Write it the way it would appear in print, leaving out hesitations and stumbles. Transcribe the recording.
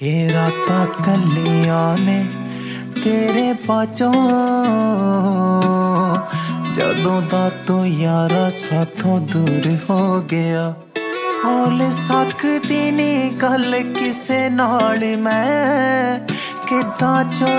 ये रातां कल्लियां ने तेरे पाचों जदों दा तू यारा साथों दूर हो गया। बोल सकदी नी गल किसे नाल मैं किदां